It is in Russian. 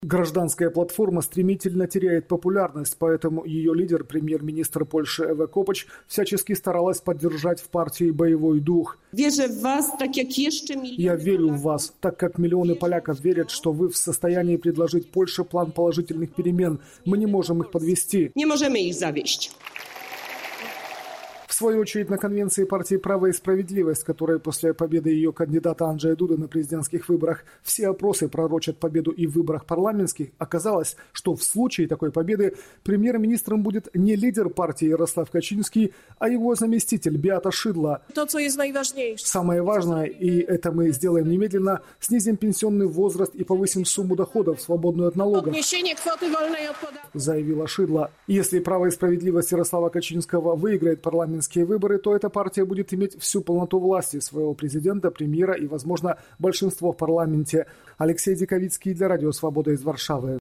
Гражданская платформа стремительно теряет популярность, поэтому ее лидер, премьер-министр Польши Ewa Kopacz, всячески старалась поддержать в партии боевой дух. Я верю в вас, так как миллионы поляков верят, что вы в состоянии предложить Польше план положительных перемен. Мы не можем их подвести. Не можем их завести. В свою очередь, на конвенции партии «Право и справедливость», которая после победы ее кандидата Анджея Дуды на президентских выборах все опросы пророчат победу и в выборах парламентских, оказалось, что в случае такой победы премьер-министром будет не лидер партии Ярослав Качинский, а его заместитель Беата Шидла. Самое важное, и это мы сделаем немедленно, снизим пенсионный возраст и повысим сумму доходов, свободную от налогов, заявила Шидла. Если «Право и справедливость» Ярослава Качинского выиграет парламентские выборы, то эта партия будет иметь всю полноту власти своего президента, премьера и, возможно, большинство в парламенте. Алексей Диковицкий для Радио Свобода из Варшавы.